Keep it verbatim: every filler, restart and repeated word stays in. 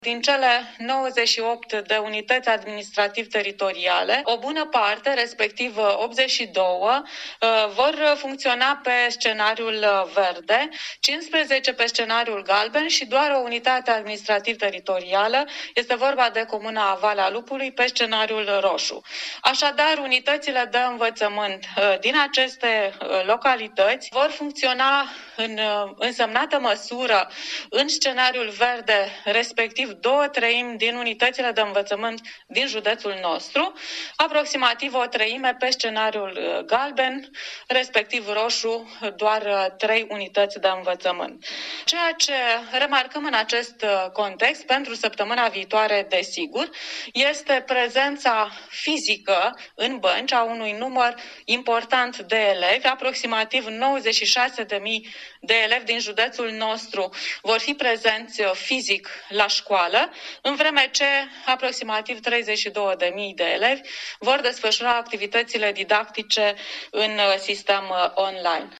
Din cele nouăzeci și opt de unități administrativ-teritoriale, o bună parte, respectiv optzeci și doi, vor funcționa pe scenariul verde, cincisprezece pe scenariul galben și doar o unitate administrativ-teritorială, este vorba de Comuna Valea Lupului, pe scenariul roșu. Așadar, unitățile de învățământ din aceste localități vor funcționa în însemnată măsură în scenariul verde, respectiv două treimi din unitățile de învățământ din județul nostru, aproximativ o treime pe scenariul galben, respectiv roșu, doar trei unități de învățământ. Ceea ce remarcăm în acest context pentru săptămâna viitoare, desigur, este prezența fizică în bănci a unui număr important de elevi, aproximativ nouăzeci și șase de mii de elevi din județul nostru vor fi prezenți fizic la școală, în vreme ce aproximativ treizeci și două de mii de elevi vor desfășura activitățile didactice în sistem online.